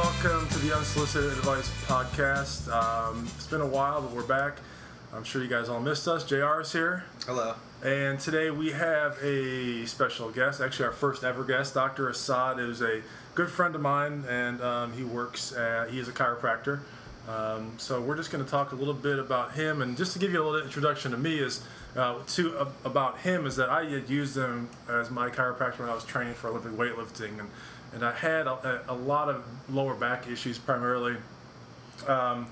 welcome to the Unsolicited Advice Podcast. It's been a while, but we're back. I'm sure you guys all missed us. JR is here. Hello. And today we have a special guest, actually our first ever guest. Dr. Assad is a good friend of mine, and he is a chiropractor. So we're just going to talk a little bit about him, and just to give you a little introduction to me about him is that I had used him as my chiropractor when I was training for Olympic weightlifting, and I had a lot of lower back issues primarily. And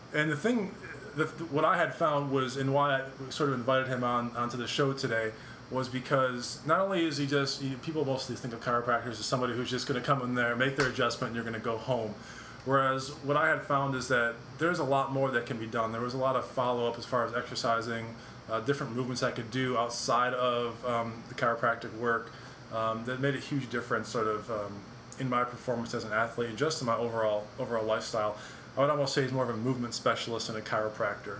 what I had found was, and why I sort of invited him onto the show today, was because not only is he people mostly think of chiropractors as somebody who's just going to come in there, make their adjustment, and you're going to go home. Whereas what I had found is that there's a lot more that can be done. There was a lot of follow-up as far as exercising, different movements I could do outside of the chiropractic work that made a huge difference sort of in my performance as an athlete and just in my overall lifestyle. I would almost say he's more of a movement specialist than a chiropractor.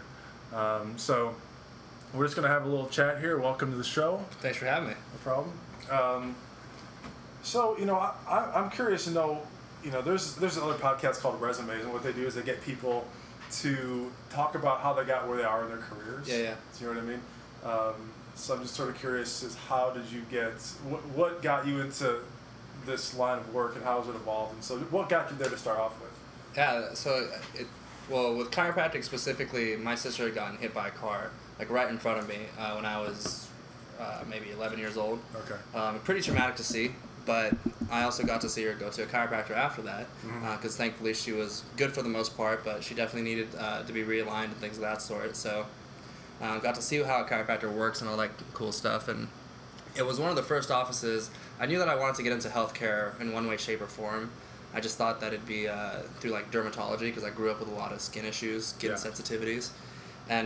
So we're just going to have a little chat here. Welcome to the show. Thanks for having me. No problem. So, I'm curious to know, there's another podcast called Resumes, and what they do is they get people to talk about how they got where they are in their careers. Yeah. Do you know what I mean? So I'm just sort of curious as how did you what got you into this line of work, and how has it evolved? And so what got you there to start off with? Yeah, so with chiropractic specifically, my sister had gotten hit by a car, like right in front of me when I was maybe 11 years old. Okay. Pretty traumatic to see, but I also got to see her go to a chiropractor after that, because thankfully she was good for the most part, but she definitely needed to be realigned and things of that sort. So got to see how a chiropractor works and all that cool stuff, and it was one of the first offices. I knew that I wanted to get into healthcare in one way, shape, or form. I just thought that it'd be through like dermatology, because I grew up with a lot of skin issues, skin sensitivities, and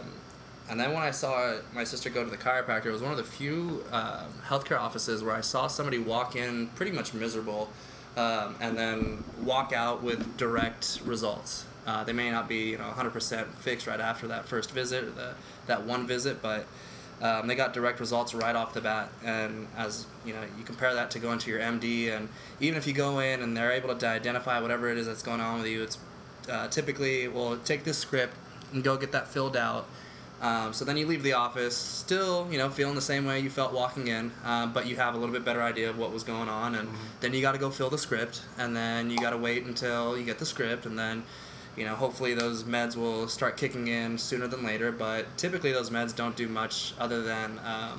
then when I saw my sister go to the chiropractor, it was one of the few healthcare offices where I saw somebody walk in pretty much miserable, and then walk out with direct results. They may not be 100% fixed right after that first visit, or that one visit, but they got direct results right off the bat. And as you compare that to going to your MD, and even if you go in and they're able to identify whatever it is that's going on with you, it's typically, well, take this script and go get that filled out. So then you leave the office still, feeling the same way you felt walking in, but you have a little bit better idea of what was going on, and then you got to go fill the script, and then you got to wait until you get the script, and then hopefully those meds will start kicking in sooner than later, but typically those meds don't do much other than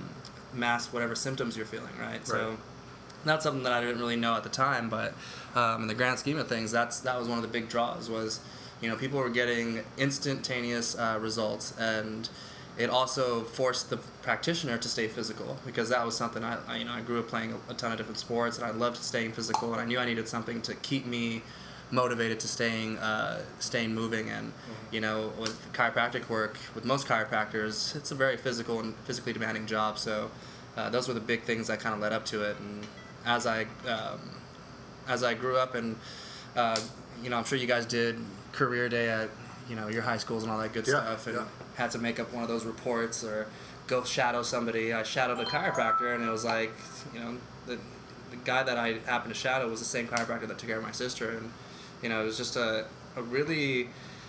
mask whatever symptoms you're feeling, right? So that's something that I didn't really know at the time, but in the grand scheme of things, that was one of the big draws was, people were getting instantaneous results, and it also forced the practitioner to stay physical, because that was something I grew up playing a ton of different sports, and I loved staying physical, and I knew I needed something to keep me motivated to staying moving. And with chiropractic work, with most chiropractors, it's a very physical and physically demanding job, so those were the big things that kind of led up to it. And as I grew up, and I'm sure you guys did career day at your high schools and all that good stuff, and had to make up one of those reports or go shadow somebody. I shadowed a chiropractor, and it was like the guy that I happened to shadow was the same chiropractor that took care of my sister, and it was just a really,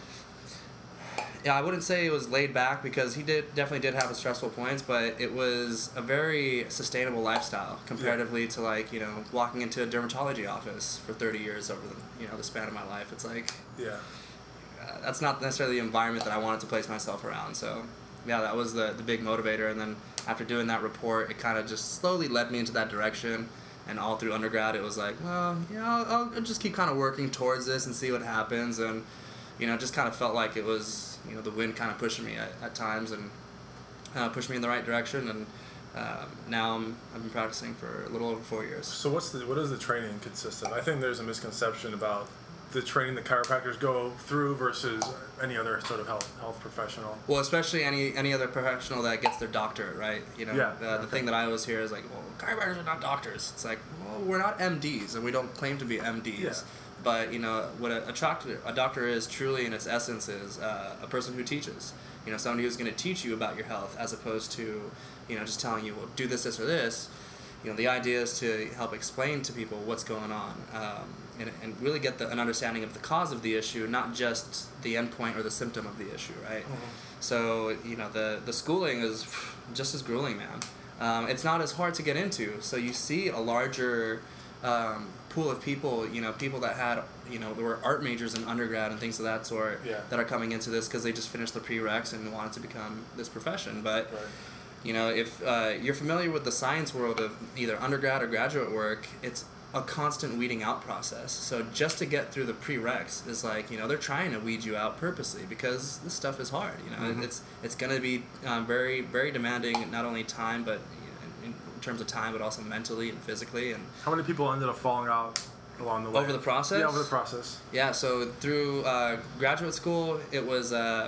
I wouldn't say it was laid back, because he definitely did have his stressful points, but it was a very sustainable lifestyle comparatively to walking into a dermatology office for 30 years over the span of my life. It's like, that's not necessarily the environment that I wanted to place myself around. So that was the big motivator. And then after doing that report, it kind of just slowly led me into that direction. And all through undergrad, it was like, well, I'll just keep kind of working towards this and see what happens. And, just kind of felt like it was, the wind kind of pushing me at times, and pushed me in the right direction. And now I've been practicing for a little over 4 years. So what does the training consist of? I think there's a misconception about the training that chiropractors go through versus any other sort of health professional. Well, especially any other professional that gets their doctorate, right? The thing that I always hear is like, well, chiropractors are not doctors. It's like, well, we're not MDs, and we don't claim to be MDs. Yeah. But what a doctor is truly in its essence is a person who teaches. Somebody who's going to teach you about your health, as opposed to just telling you, well, do this or this. The idea is to help explain to people what's going on. and really get an understanding of the cause of the issue, not just the endpoint or the symptom of the issue, right? So, the schooling is just as grueling, man. It's not as hard to get into. So you see a larger pool of people, people that had, there were art majors in undergrad and things of that sort that are coming into this because they just finished the prereqs and wanted to become this profession. But, if you're familiar with the science world of either undergrad or graduate work, it's a constant weeding out process. So just to get through the prereqs is like, they're trying to weed you out purposely because this stuff is hard. It's going to be very, very demanding, not only time, but in terms of time, but also mentally and physically. And how many people ended up falling out along the way? Over the process? Yeah, over the process. Yeah, so through graduate school, it was,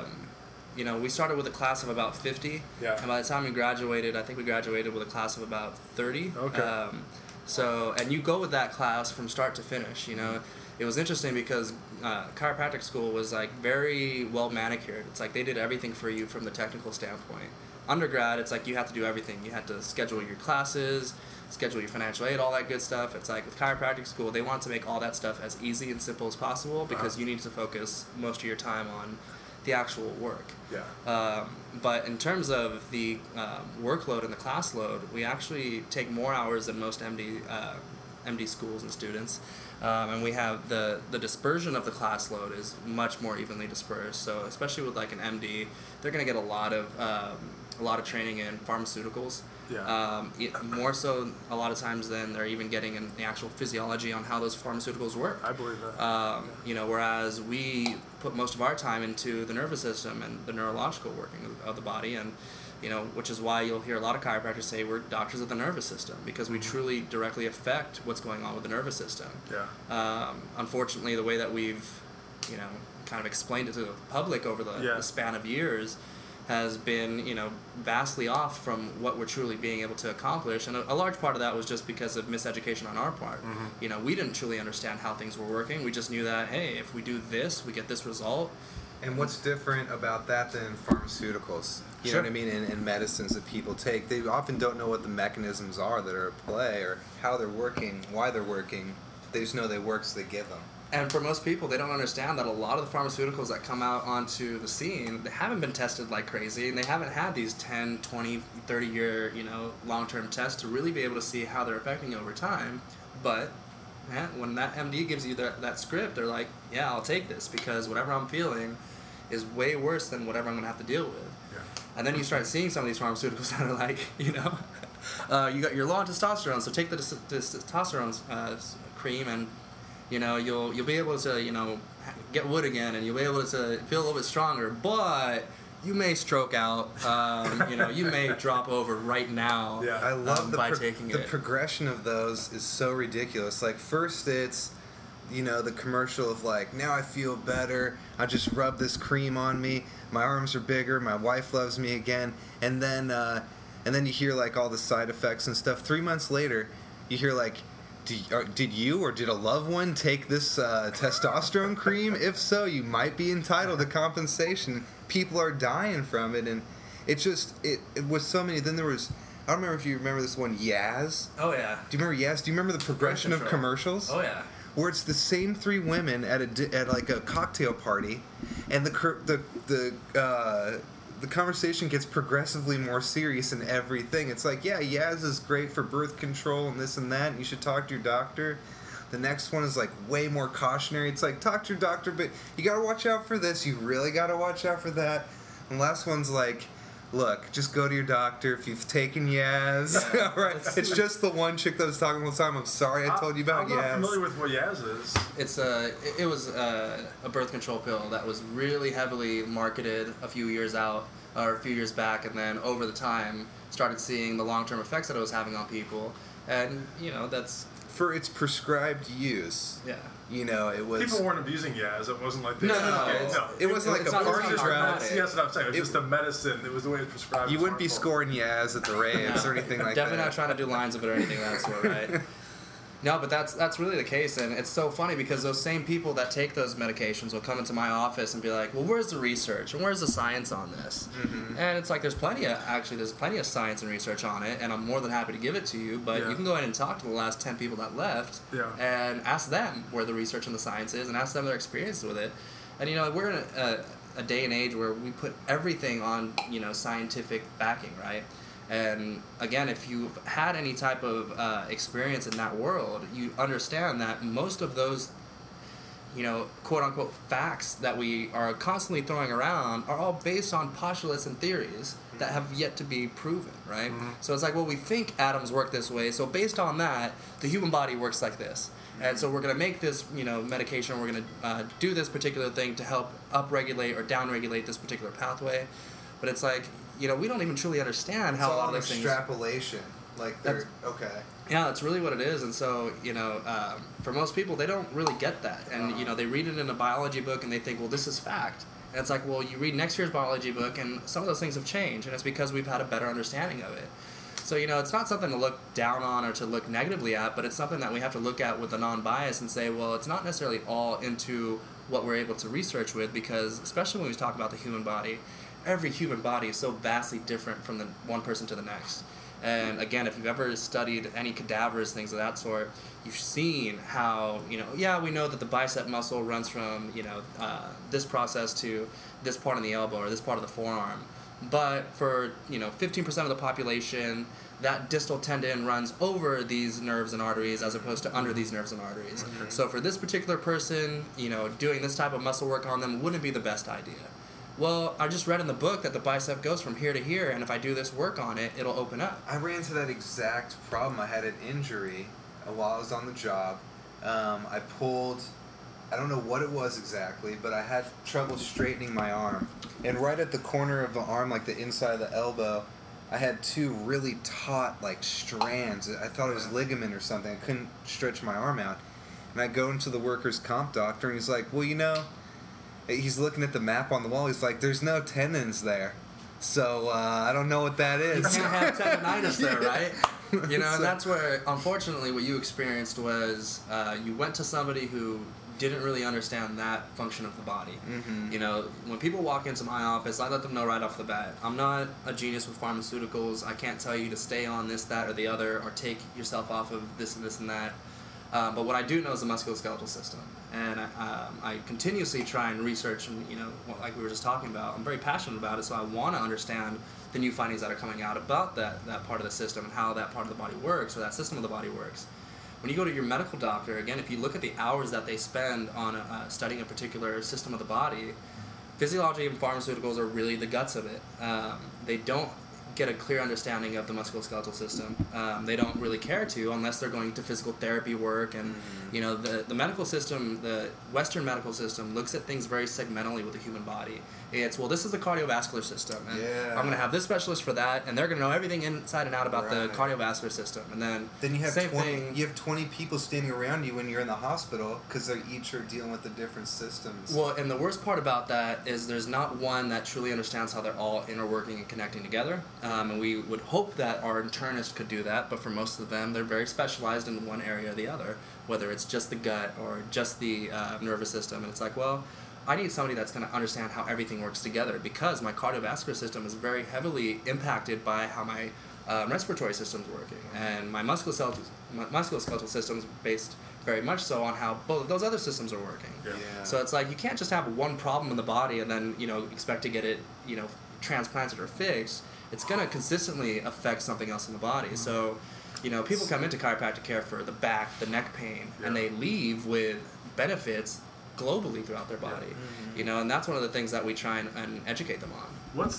we started with a class of about 50. Yeah. And by the time we graduated, I think we graduated with a class of about 30. Okay. And you go with that class from start to finish, It was interesting because chiropractic school was like very well manicured. It's like they did everything for you from the technical standpoint. Undergrad, it's like you have to do everything. You had to schedule your classes, schedule your financial aid, all that good stuff. It's like with chiropractic school, they want to make all that stuff as easy and simple as possible because you need to focus most of your time on the actual work. Yeah. But in terms of the workload and the class load, we actually take more hours than most MD schools and students. And we have the dispersion of the class load is much more evenly dispersed. So especially with like an MD, they're going to get a lot of training in pharmaceuticals. Yeah. More so a lot of times than they're even getting in the actual physiology on how those pharmaceuticals work. I believe that. Whereas we put most of our time into the nervous system and the neurological working of the body, and which is why you'll hear a lot of chiropractors say we're doctors of the nervous system because we truly directly affect what's going on with the nervous system. Yeah. Unfortunately, the way that we've kind of explained it to the public over the span of years has been, vastly off from what we're truly being able to accomplish. And a large part of that was just because of miseducation on our part. We didn't truly understand how things were working. We just knew that, hey, if we do this, we get this result. And what's different about that than pharmaceuticals? You know what I mean? And medicines that people take. They often don't know what the mechanisms are that are at play or how they're working, why they're working. They just know they work, so they give them. And for most people, they don't understand that a lot of the pharmaceuticals that come out onto the scene, they haven't been tested like crazy, and they haven't had these 10, 20, 30-year, long-term tests to really be able to see how they're affecting you over time. But when that MD gives you that script, they're like, yeah, I'll take this because whatever I'm feeling is way worse than whatever I'm going to have to deal with. Yeah. And then you start seeing some of these pharmaceuticals that are like, you got your low on testosterone, so take the testosterone cream and you'll be able to get wood again, and you'll be able to feel a little bit stronger, but you may stroke out. You may drop over right now. Yeah. I love taking the progression of those is so ridiculous. Like first it's the commercial of like, now I feel better, I just rub this cream on me, my arms are bigger, my wife loves me again, and then you hear like all the side effects and stuff. 3 months later you hear like, did you or did a loved one take this testosterone cream? If so, you might be entitled to compensation. People are dying from it, and it was so many. Then there was, I don't remember if you remember this one, Yaz. Oh yeah. Do you remember Yaz? Do you remember the progression of commercials? Oh yeah. Where it's the same three women at like a cocktail party, and the conversation gets progressively more serious in everything. It's like, yeah, Yaz is great for birth control and this and that, and you should talk to your doctor. The next one is like way more cautionary. It's like, talk to your doctor, but you gotta watch out for this, you really gotta watch out for that. And the last one's like, look, just go to your doctor if you've taken Yaz. Yeah, all right, it's just the one chick that was talking all the time. I'm sorry I told you about Yaz. I'm not familiar with what Yaz is. It was a birth control pill that was really heavily marketed a few years back, and then over the time started seeing the long-term effects that it was having on people, and that's for its prescribed use. Yeah. It was... People weren't abusing Yaz. It wasn't like... They, No. It wasn't like a party drug. That's what I'm saying. It was just a medicine. It was the way it's prescribed. You wouldn't be scoring Yaz at the raves or anything like that. Definitely not trying to do lines of it or anything of that sort, right? No, but that's really the case, and it's so funny because those same people that take those medications will come into my office and be like, well, where's the research and where's the science on this? Mm-hmm. And it's like there's plenty of science and research on it, and I'm more than happy to give it to you, but you can go ahead and talk to the last 10 people that left and ask them where the research and the science is and ask them their experience with it. And, we're in a day and age where we put everything on, scientific backing, right? And again, if you've had any type of experience in that world, you understand that most of those, quote unquote facts that we are constantly throwing around are all based on postulates and theories that have yet to be proven, right? Mm-hmm. So it's like, well, we think atoms work this way, so based on that, the human body works like this. And so we're going to make this, medication, we're going to do this particular thing to help upregulate or downregulate this particular pathway. But it's like, we don't even truly understand how all these things... extrapolation. Like, they're... Okay. Yeah, that's really what it is. And so, for most people, they don't really get that. And, they read it in a biology book and they think, well, this is fact. And it's like, well, you read next year's biology book and some of those things have changed. And it's because we've had a better understanding of it. So, it's not something to look down on or to look negatively at, but it's something that we have to look at with a non-bias and say, well, it's not necessarily all into what we're able to research with, because especially when we talk about the human body, every human body is so vastly different from the one person to the next. And again, if you've ever studied any cadavers, things of that sort, you've seen how, we know that the bicep muscle runs from, this process to this part of the elbow or this part of the forearm. But for, 15% of the population, that distal tendon runs over these nerves and arteries as opposed to under these nerves and arteries. Mm-hmm. So for this particular person, doing this type of muscle work on them wouldn't be the best idea. Well, I just read in the book that the bicep goes from here to here, and if I do this work on it, it'll open up. I ran into that exact problem. I had an injury while I was on the job. I pulled... I don't know what it was exactly, but I had trouble straightening my arm. And right at the corner of the arm, like the inside of the elbow, I had two really taut, strands. I thought it was ligament or something. I couldn't stretch my arm out. And I go into the workers' comp doctor, and he's like, well, he's looking at the map on the wall. He's like, there's no tendons there. So, I don't know what that is. You can't have tendonitis there, right? And that's where, unfortunately, what you experienced was you went to somebody who didn't really understand that function of the body. Mm-hmm. When people walk into my office, I let them know right off the bat, I'm not a genius with pharmaceuticals. I can't tell you to stay on this, that, or the other, or take yourself off of this and this and that. But what I do know is the musculoskeletal system. And I continuously try and research, and, like we were just talking about, I'm very passionate about it, so I want to understand the new findings that are coming out about that part of the system and how that part of the body works, or that system of the body works. When you go to your medical doctor, again, if you look at the hours that they spend on studying a particular system of the body, physiology and pharmaceuticals are really the guts of it. They don't get a clear understanding of the musculoskeletal system. They don't really care to unless they're going to physical therapy work. And, the medical system, the Western medical system, looks at things very segmentally with the human body. It's, well, this is the cardiovascular system, and I'm going to have this specialist for that, and they're going to know everything inside and out about the cardiovascular system. And then you have same 20, thing. You have 20 people standing around you when you're in the hospital because they each are dealing with the different systems. Well, and the worst part about that is there's not one that truly understands how they're all interworking and connecting together. And we would hope that our internist could do that, but for most of them, they're very specialized in one area or the other, whether it's just the gut or just the nervous system. And it's like, well, I need somebody that's going to understand how everything works together, because my cardiovascular system is very heavily impacted by how my respiratory system's working, and my musculoskeletal system's based very much so on how both of those other systems are working. Yeah. So it's like you can't just have one problem in the body and then expect to get it transplanted or fixed. It's going to consistently affect something else in the body. Mm-hmm. So people come into chiropractic care for the back, the neck pain, and they leave with benefits globally throughout their body. Mm-hmm. And that's one of the things that we try and educate them on. What's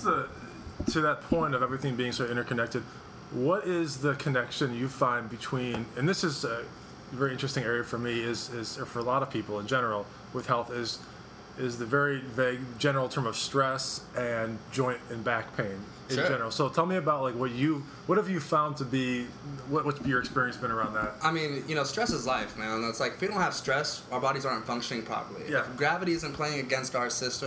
to that point of everything being so interconnected, what is the connection you find between, and this is a very interesting area for me, or for a lot of people in general with health, is the very vague general term of stress and joint and back pain in general. So tell me about what have you found to be, what's your experience been around that? I mean, stress is life, man. It's like if we don't have stress, our bodies aren't functioning properly. Yeah. If gravity isn't playing against our system,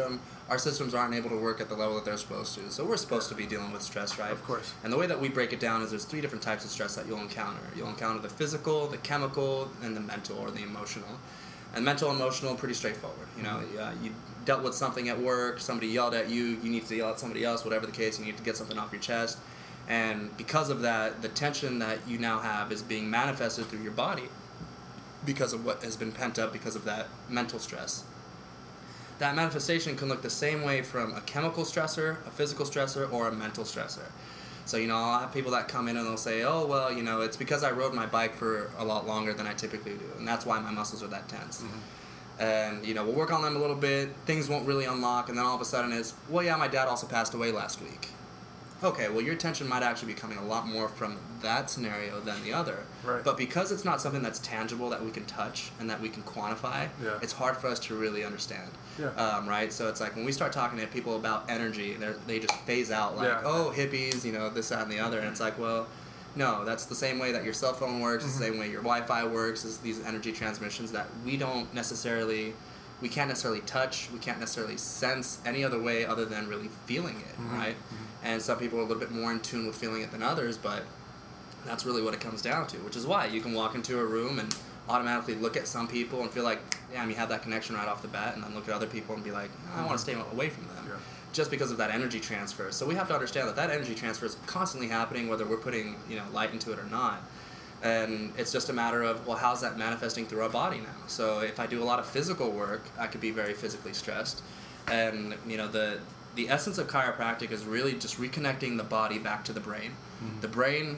our systems aren't able to work at the level that they're supposed to. So we're supposed to be dealing with stress, right? Of course. And the way that we break it down is there's 3 different types of stress that you'll encounter. You'll encounter the physical, the chemical, and the mental or the emotional. And mental and emotional, pretty straightforward. You know, you dealt with something at work, somebody yelled at you, you need to yell at somebody else, whatever the case, you need to get something off your chest. And because of that, the tension that you now have is being manifested through your body because of what has been pent up because of that mental stress. That manifestation can look the same way from a chemical stressor, a physical stressor, or a mental stressor. So, you know, I'll have people that come in and they'll say, oh, well, you know, it's because I rode my bike for a lot longer than I typically do, and that's why my muscles are that tense. And, you know, we'll work on them a little bit, things won't really unlock, and then all of a sudden it's, well, yeah, my dad also passed away last week. Okay, well, your tension might actually be coming a lot more from that scenario than the other. Right. But because it's not something that's tangible that we can touch and that we can quantify, it's hard for us to really understand. Yeah. Right? So it's like when we start talking to people about energy, they just phase out like, oh, hippies, you know, this, that, and the other. And it's like, well, no, that's the same way that your cell phone works, it's the same way your Wi-Fi works, is these energy transmissions that we can't necessarily touch, we can't necessarily sense any other way other than really feeling it, right? And some people are a little bit more in tune with feeling it than others, but that's really what it comes down to, which is why you can walk into a room and automatically look at some people and feel like, damn, you have that connection right off the bat, and then look at other people and be like, I want to stay away from them, just because of that energy transfer. So we have to understand that energy transfer is constantly happening, whether we're putting, you know, light into it or not. And it's just a matter of, well, how's that manifesting through our body now? So if I do a lot of physical work, I could be very physically stressed. And, you know, the essence of chiropractic is really just reconnecting the body back to the brain. The brain,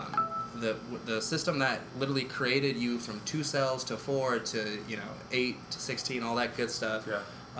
the system that literally created you from 2 cells to 4 to, you know, 8 to 16, all that good stuff.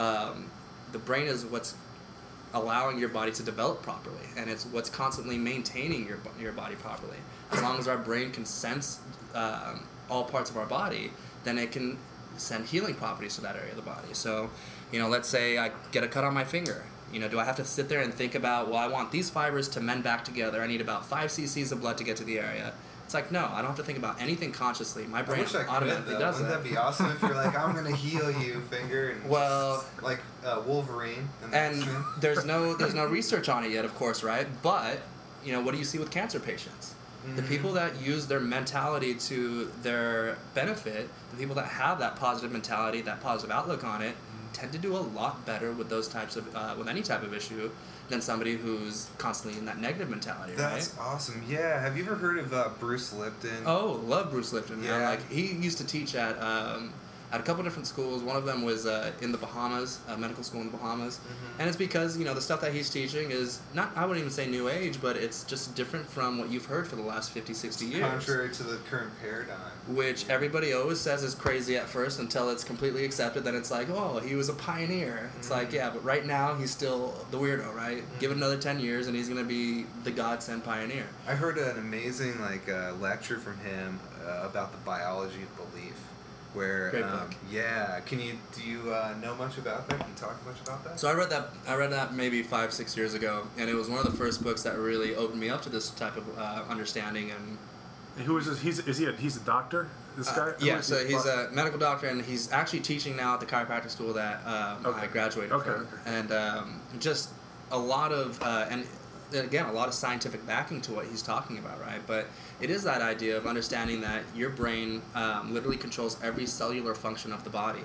The brain is what's allowing your body to develop properly, and it's what's constantly maintaining your body properly. As long as our brain can sense all parts of our body, then it can send healing properties to that area of the body. So, you know, let's say I get a cut on my finger. You know, do I have to sit there and think about, well, I want these fibers to mend back together. I need about 5 cc's of blood to get to the area. It's like, no, I don't have to think about anything consciously. My brain automatically does that. Wouldn't that be awesome if you're like, I'm going to heal you, finger, and well, like Wolverine. And there's no research on it yet, of course, right? But, you know, what do you see with cancer patients? The people that use their mentality to their benefit, the people that have that positive mentality, that positive outlook on it, tend to do a lot better with those types of with any type of issue than somebody who's constantly in that negative mentality. That's awesome. Yeah. Have you ever heard of Bruce Lipton? Oh, love Bruce Lipton. Yeah. Like, he used to teach at a couple different schools. One of them was in the Bahamas, a medical school in the Bahamas. And it's because, you know, the stuff that he's teaching is not, I wouldn't even say new age, but it's just different from what you've heard for the last 50, 60 years. Contrary to the current paradigm. Which everybody always says is crazy at first until it's completely accepted. Then it's like, oh, he was a pioneer. It's like, yeah, but right now he's still the weirdo, right? Give it another 10 years and he's going to be the godsend pioneer. I heard an amazing lecture from him about the biology of belief. Where, great book. Yeah. Do you know much about that? Can you talk much about that? So I read that maybe 5-6 years ago, and it was one of the first books that really opened me up to this type of understanding. And who is this? He's a doctor? This guy? Yeah, so he's a medical doctor, and he's actually teaching now at the chiropractic school that I graduated from. And just a lot of and again, a lot of scientific backing to what he's talking about, right? But it is that idea of understanding that your brain literally controls every cellular function of the body.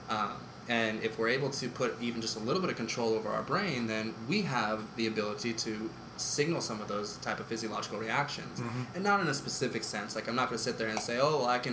And if we're able to put even just a little bit of control over our brain, then we have the ability to signal some of those type of physiological reactions. And not in a specific sense. Like, I'm not going to sit there and say, oh, well, I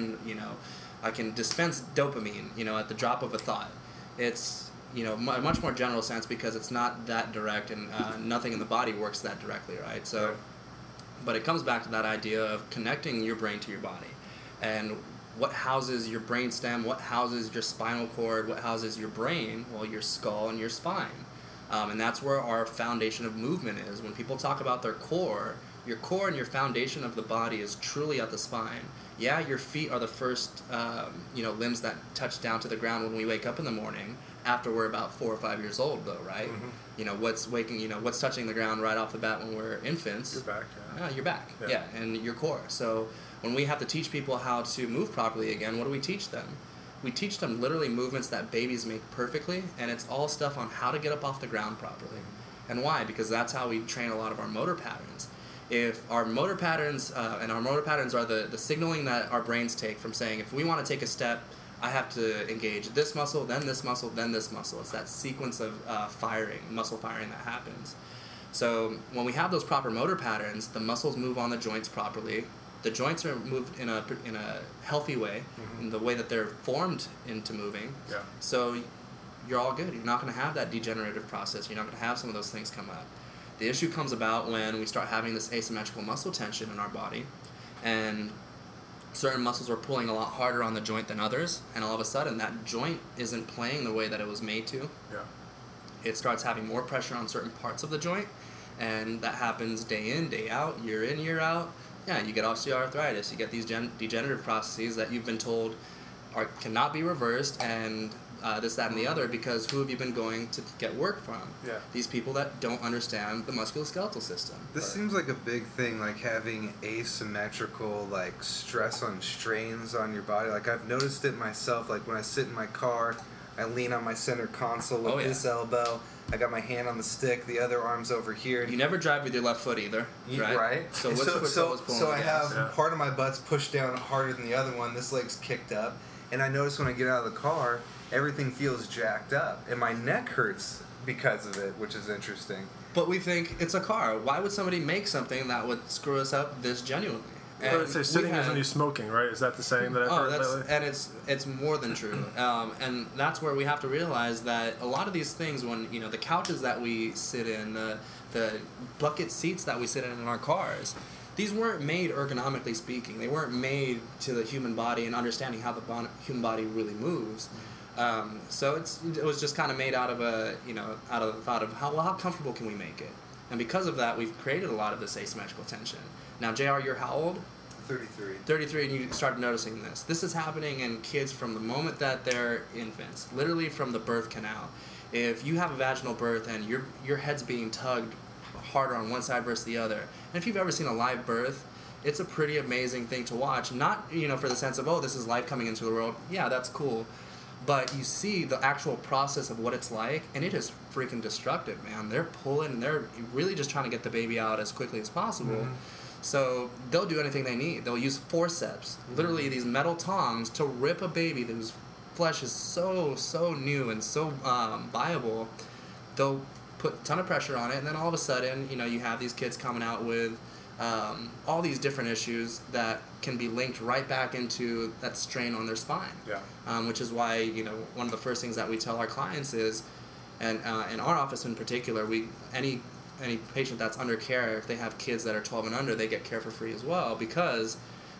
can dispense dopamine, you know, at the drop of a thought. It's, you know, a much more general sense because it's not that direct, and nothing in the body works that directly, right? So, but it comes back to that idea of connecting your brain to your body, and what houses your brainstem, what houses your spinal cord, what houses your brain, well, your skull and your spine. And that's where our foundation of movement is. When people talk about their core, your core and your foundation of the body is truly at the spine. Yeah, your feet are the first, limbs that touch down to the ground when we wake up in the morning. After we're about 4 or 5 years old, though, right? You know, what's touching the ground right off the bat when we're infants? Your back, your back, and your core. So when we have to teach people how to move properly again, what do we teach them? we teach them literally movements that babies make perfectly, and it's all stuff on how to get up off the ground properly. And why? Because that's how we train a lot of our motor patterns. If our motor patterns, and our motor patterns are the signaling that our brains take from saying, if we want to take a step, I have to engage this muscle, then this muscle, then this muscle. It's that sequence of muscle firing that happens. So when we have those proper motor patterns, the muscles move on the joints properly. The joints are moved in a healthy way, in the way that they're formed into moving. Yeah. So you're all good. You're not going to have that degenerative process. You're not going to have some of those things come up. The issue comes about when we start having this asymmetrical muscle tension in our body, and certain muscles are pulling a lot harder on the joint than others, and all of a sudden that joint isn't playing the way that it was made to. Yeah. It starts having more pressure on certain parts of the joint, and that happens day in, day out, year in, year out. Yeah, you get osteoarthritis, you get these degenerative processes that you've been told cannot be reversed, and this, that, and the other, because who have you been going to get work from? Yeah. These people that don't understand the musculoskeletal system. This seems like a big thing, like having asymmetrical, like, stress on strains on your body. Like, I've noticed it myself, like, when I sit in my car, I lean on my center console with this elbow. I got my hand on the stick, the other arm's over here. You never drive with your left foot either, right? Right. So which foot's always pulling so the I gas? have part of my butt's pushed down harder than the other one. This leg's kicked up. And I notice when I get out of the car, everything feels jacked up. And my neck hurts because of it, which is interesting. But we think it's a car. Why would somebody make something that would screw us up this genuinely? Well, it's say sitting isn't you smoking, right? Is that the saying that I've heard lately? And it's more than true. And that's where we have to realize that a lot of these things, when the couches that we sit in, the bucket seats that we sit in our cars, these weren't made ergonomically speaking. They weren't made to the human body and understanding how the human body really moves. So it was just kind of made out of out of the thought of how comfortable can we make it, and because of that, we've created a lot of this asymmetrical tension. Now, JR, you're how old? 33. 33, and you started noticing this. This is happening in kids from the moment that they're infants, literally from the birth canal. If you have a vaginal birth and your head's being tugged harder on one side versus the other, and if you've ever seen a live birth, it's a pretty amazing thing to watch. Not for the sense of, oh, this is life coming into the world. Yeah, that's cool. But you see the actual process of what it's like, and it is freaking destructive, man. They're pulling, they're really just trying to get the baby out as quickly as possible. Mm-hmm. So they'll do anything they need. They'll use forceps, literally these metal tongs, to rip a baby whose flesh is so new and so viable. They'll put a ton of pressure on it, and then all of a sudden, you have these kids coming out with all these different issues that can be linked right back into that strain on their spine. Yeah. Which is why, one of the first things that we tell our clients is, and in our office in particular, any patient that's under care, if they have kids that are 12 and under, they get care for free as well, because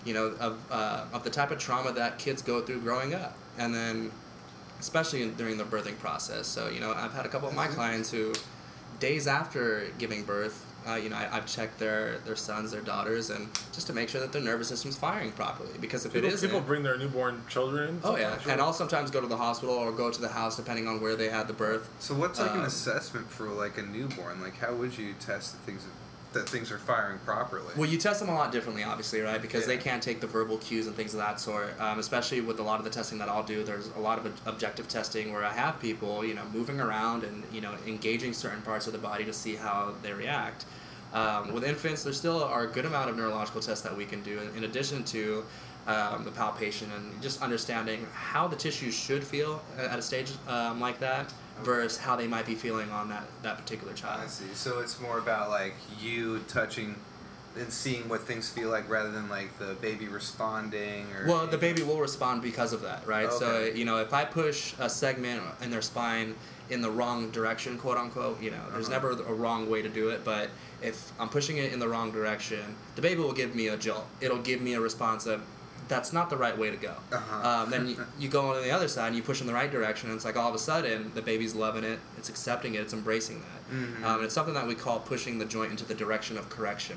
of the type of trauma that kids go through growing up, and then especially during the birthing process. So I've had a couple of my clients who, days after giving birth, I've checked their sons, their daughters, and just to make sure that their nervous system's firing properly. Because if people bring their newborn children in. Oh yeah, and I'll sometimes go to the hospital or go to the house depending on where they had the birth. So what's like an assessment for like a newborn? Like how would you test that things are firing properly? Well, you test them a lot differently, obviously, right? Because they can't take the verbal cues and things of that sort. Especially with a lot of the testing that I'll do, there's a lot of objective testing where I have people, moving around and engaging certain parts of the body to see how they react. With infants, there still are a good amount of neurological tests that we can do, in addition to the palpation and just understanding how the tissues should feel at a stage like that versus how they might be feeling on that particular child. I see. So it's more about like you touching and seeing what things feel like rather than like the baby responding or... Well, the baby will respond because of that, right? Okay. So, if I push a segment in their spine in the wrong direction, quote unquote, there's never a wrong way to do it, but if I'm pushing it in the wrong direction, the baby will give me a jolt. It'll give me a response of, that's not the right way to go. Then you go on the other side and you push in the right direction, and it's like all of a sudden the baby's loving it, it's accepting it, it's embracing that. And it's something that we call pushing the joint into the direction of correction.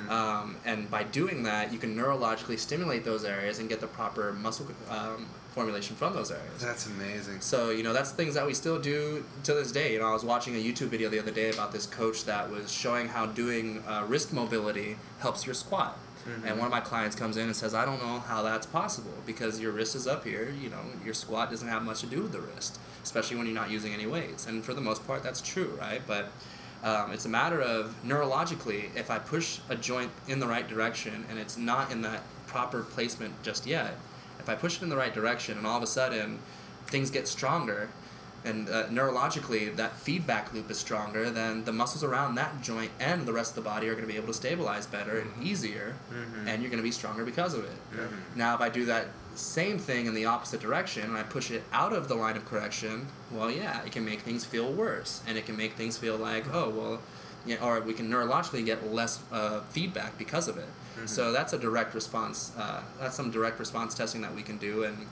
And by doing that, you can neurologically stimulate those areas and get the proper muscle formulation from those areas. That's amazing. So, that's things that we still do to this day. I was watching a YouTube video the other day about this coach that was showing how doing wrist mobility helps your squat. And one of my clients comes in and says, I don't know how that's possible because your wrist is up here. You know, your squat doesn't have much to do with the wrist, especially when you're not using any weights. And for the most part, that's true, right? But it's a matter of neurologically, if I push a joint in the right direction and it's not in that proper placement just yet, if I push it in the right direction and all of a sudden things get stronger, and neurologically that feedback loop is stronger, then the muscles around that joint and the rest of the body are going to be able to stabilize better and easier, and you're going to be stronger because of it. Now, if I do that same thing in the opposite direction and I push it out of the line of correction, well, yeah, it can make things feel worse, and it can make things feel like, oh, well, yeah, or we can neurologically get less feedback because of it. So that's a direct response. That's some direct response testing that we can do, and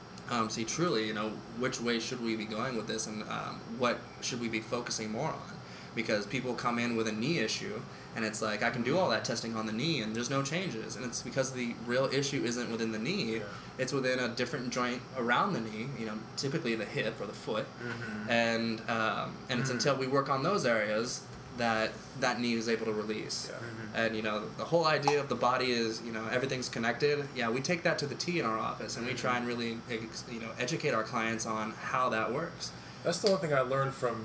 see truly, you know, which way should we be going with this, and what should we be focusing more on? Because people come in with a knee issue, and it's like, I can do all that testing on the knee, and there's no changes. And it's because the real issue isn't within the knee, it's within a different joint around the knee, you know, typically the hip or the foot. And it's until we work on those areas that knee is able to release. And, you know, the whole idea of the body is, you know, everything's connected. Yeah, we take that to the T in our office, and we try and really, you know, educate our clients on how that works. That's the one thing I learned from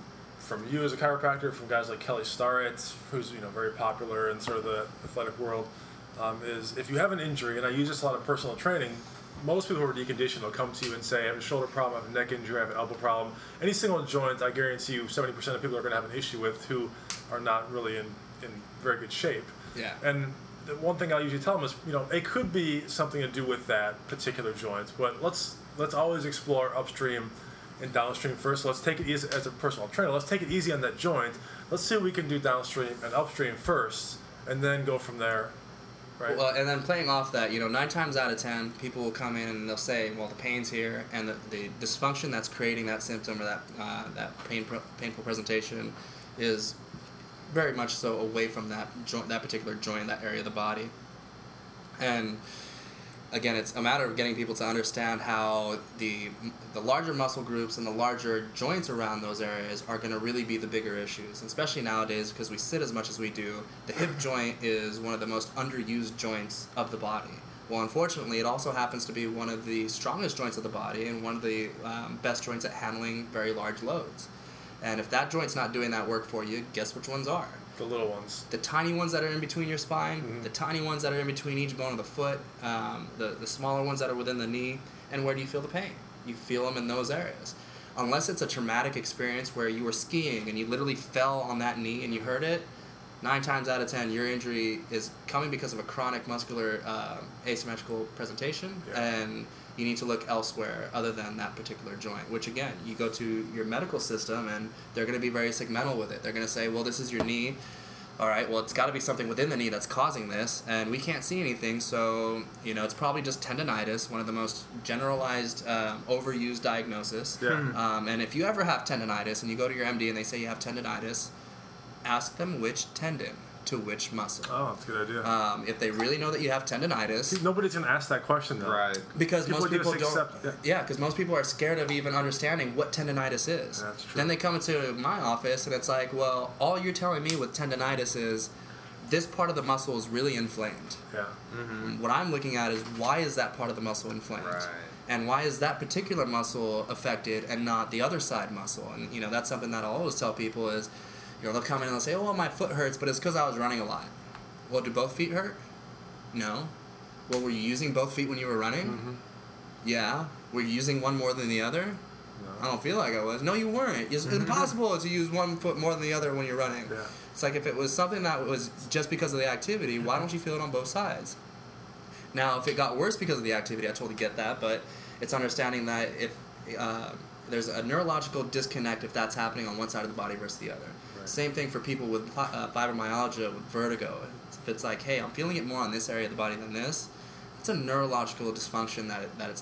you as a chiropractor, from guys like Kelly Starrett, who's, you know, very popular in sort of the athletic world, is if you have an injury, and I use this a lot of personal training, most people who are deconditioned will come to you and say, I have a shoulder problem, I have a neck injury, I have an elbow problem. Any single joint, I guarantee you 70% of people are going to have an issue with who are not really in very good shape. Yeah. And the one thing I usually tell them is, you know, it could be something to do with that particular joint, but let's always explore upstream and downstream first. So let's take it easy as a personal trainer. Let's take it easy on that joint. Let's see what we can do downstream and upstream first, and then go from there. Right. Well, and then playing off that, you know, 9 times out of 10, people will come in and they'll say, well, the pain's here, and the dysfunction that's creating that symptom or that painful presentation is very much so away from that joint, that particular joint, that area of the body. And again, it's a matter of getting people to understand how the larger muscle groups and the larger joints around those areas are going to really be the bigger issues, especially nowadays because we sit as much as we do. The hip joint is one of the most underused joints of the body. Well, unfortunately, it also happens to be one of the strongest joints of the body and one of the best joints at handling very large loads. And if that joint's not doing that work for you, guess which ones are? The little ones. The tiny ones that are in between your spine, the tiny ones that are in between each bone of the foot, the smaller ones that are within the knee, and where do you feel the pain? You feel them in those areas. Unless it's a traumatic experience where you were skiing and you literally fell on that knee and you hurt it, 9 times out of 10, your injury is coming because of a chronic muscular asymmetrical presentation, and you need to look elsewhere other than that particular joint, which again, you go to your medical system and they're going to be very segmental with it. They're going to say, well, this is your knee. All right, well, it's got to be something within the knee that's causing this, and we can't see anything, so, you know, it's probably just tendonitis, one of the most generalized, overused diagnosis. And if you ever have tendonitis and you go to your MD and they say you have tendonitis, ask them which tendon to which muscle. Oh, that's a good idea. If they really know that you have tendonitis. See, nobody's going to ask that question, though. Right. Because most people just don't. accept, Because most people are scared of even understanding what tendonitis is. That's true. Then they come into my office and it's like, well, all you're telling me with tendonitis is this part of the muscle is really inflamed. Yeah. What I'm looking at is why is that part of the muscle inflamed? Right. And why is that particular muscle affected and not the other side muscle? And, you know, that's something that I'll always tell people is, you know, they'll come in and they'll say, oh, well, my foot hurts, but it's because I was running a lot. Well, do both feet hurt? No. Well, were you using both feet when you were running? Yeah. Were you using one more than the other? No. I don't feel like I was. No, you weren't. It's impossible to use one foot more than the other when you're running. Yeah. It's like if it was something that was just because of the activity, why don't you feel it on both sides? Now, if it got worse because of the activity, I totally get that, but it's understanding that if there's a neurological disconnect if that's happening on one side of the body versus the other. Right. Same thing for people with fibromyalgia, with vertigo. If it's like, hey, I'm feeling it more on this area of the body than this, it's a neurological dysfunction that it's...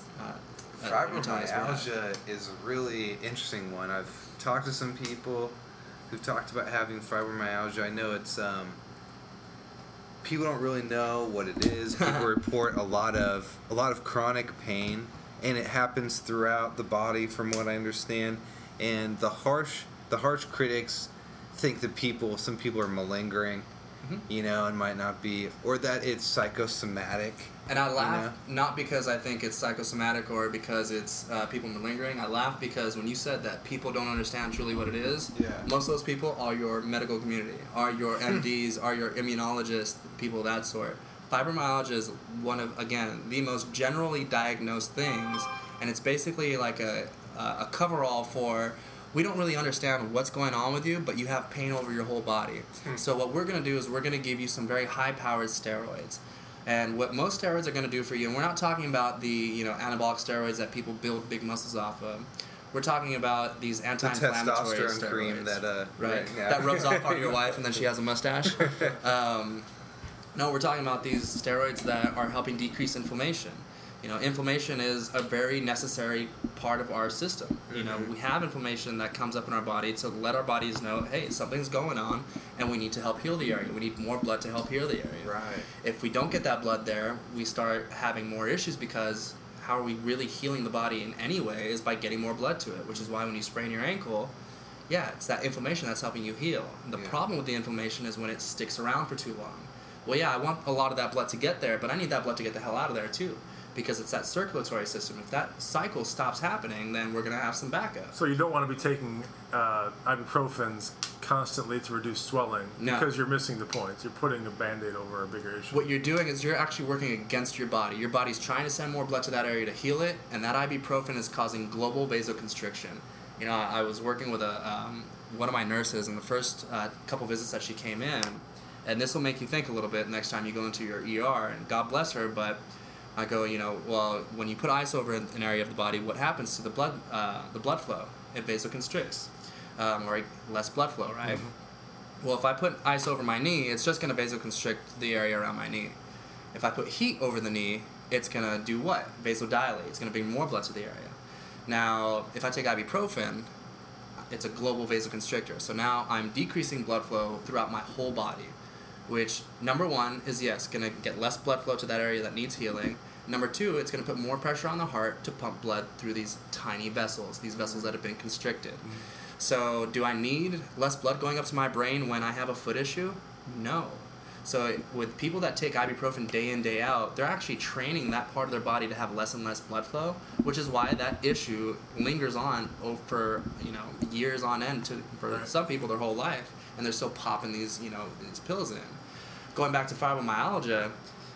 Fibromyalgia is a really interesting one. I've talked to some people who've talked about having fibromyalgia. I know it's... people don't really know what it is. People report a lot of chronic pain, and it happens throughout the body, from what I understand. And the harsh critics think that some people are malingering, and might not be, or that it's psychosomatic. And I laugh not because I think it's psychosomatic or because it's people malingering. I laugh because when you said that people don't understand truly what it is, most of those people are your medical community, are your MDs, are your immunologists, people of that sort. Fibromyalgia is one of, again, the most generally diagnosed things, and it's basically like a coverall for, we don't really understand what's going on with you, but you have pain over your whole body. So what we're going to do is we're going to give you some very high-powered steroids. And what most steroids are going to do for you, and we're not talking about the anabolic steroids that people build big muscles off of. We're talking about these anti-inflammatory testosterone steroids, cream that right? That rubs off on your wife, and then she has a mustache. No, we're talking about these steroids that are helping decrease inflammation. Inflammation is a very necessary part of our system. We have inflammation that comes up in our body to let our bodies know, hey, something's going on, and we need to help heal the area. We need more blood to help heal the area. Right. If we don't get that blood there, we start having more issues because how are we really healing the body in any way is by getting more blood to it, which is why when you sprain your ankle, it's that inflammation that's helping you heal. The problem with the inflammation is when it sticks around for too long. Well, I want a lot of that blood to get there, but I need that blood to get the hell out of there too, because it's that circulatory system. If that cycle stops happening, then we're going to have some backup. So you don't want to be taking ibuprofens constantly to reduce swelling because you're missing the points. You're putting a Band-Aid over a bigger issue. What you're doing is you're actually working against your body. Your body's trying to send more blood to that area to heal it, and that ibuprofen is causing global vasoconstriction. I was working with one of my nurses in the first couple visits that she came in, and this will make you think a little bit next time you go into your ER, and God bless her, but I go, well, when you put ice over an area of the body, what happens to the blood flow? It vasoconstricts, or less blood flow, right? Mm-hmm. Well, if I put ice over my knee, it's just going to vasoconstrict the area around my knee. If I put heat over the knee, it's going to do what? Vasodilate. It's going to bring more blood to the area. Now, if I take ibuprofen, it's a global vasoconstrictor. So now I'm decreasing blood flow throughout my whole body, which, number one, is, going to get less blood flow to that area that needs healing. Number two, it's going to put more pressure on the heart to pump blood through these tiny vessels, these vessels that have been constricted. Mm-hmm. So do I need less blood going up to my brain when I have a foot issue? No. So with people that take ibuprofen day in, day out, they're actually training that part of their body to have less and less blood flow, which is why that issue lingers on for years on end for some people their whole life, and they're still popping these these pills in. Going back to fibromyalgia,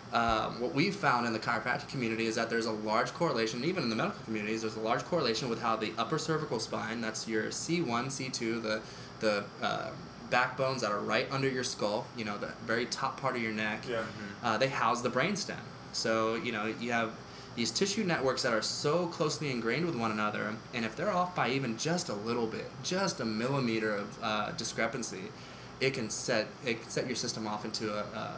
what we've found in the chiropractic community is that there's a large correlation, even in the medical communities, there's a large correlation with how the upper cervical spine, that's your C1, C2, the backbones that are right under your skull, the very top part of your neck, they house the brainstem. So, you have these tissue networks that are so closely ingrained with one another, and if they're off by even just a little bit, just a millimeter of discrepancy, it can set your system off into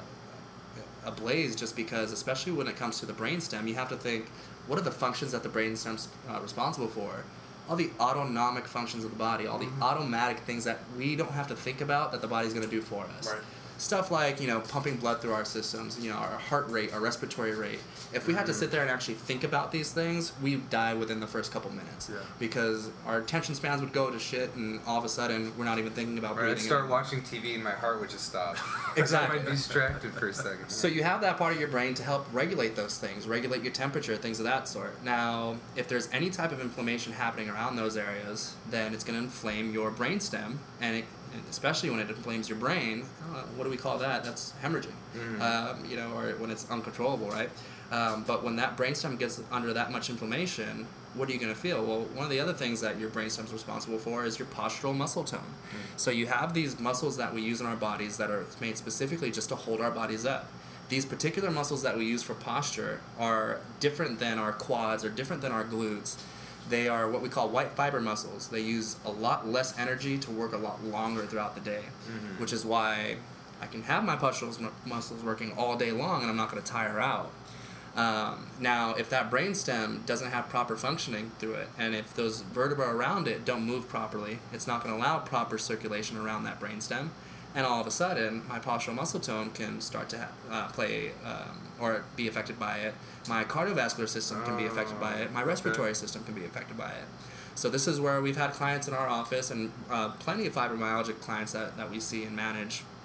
a blaze, just because, especially when it comes to the brainstem, you have to think, what are the functions that the brainstem's responsible for? All the autonomic functions of the body, all the automatic things that we don't have to think about that the body's going to do for us. Right. Stuff like, pumping blood through our systems, our heart rate, our respiratory rate. If we had to sit there and actually think about these things, we'd die within the first couple minutes. Yeah. Because our attention spans would go to shit, and all of a sudden, we're not even thinking about breathing. I'd start watching TV and my heart would just stop. Exactly. I might be distracted for a second. So you have that part of your brain to help regulate those things, regulate your temperature, things of that sort. Now, if there's any type of inflammation happening around those areas, then it's going to inflame your brainstem, and especially when it inflames your brain, what do we call that? That's hemorrhaging, or when it's uncontrollable, right? But when that brainstem gets under that much inflammation, what are you going to feel? Well, one of the other things that your brainstem's responsible for is your postural muscle tone. So you have these muscles that we use in our bodies that are made specifically just to hold our bodies up. These particular muscles that we use for posture are different than our quads or different than our glutes. They are what we call white fiber muscles. They use a lot less energy to work a lot longer throughout the day, which is why I can have my postural muscles working all day long and I'm not going to tire out. Now, if that brainstem doesn't have proper functioning through it, and if those vertebrae around it don't move properly, it's not going to allow proper circulation around that brainstem, and all of a sudden, my postural muscle tone can start to play or be affected by it. My cardiovascular system can be affected by it. My respiratory system can be affected by it. So this is where we've had clients in our office, and plenty of fibromyalgia clients that we see and manage,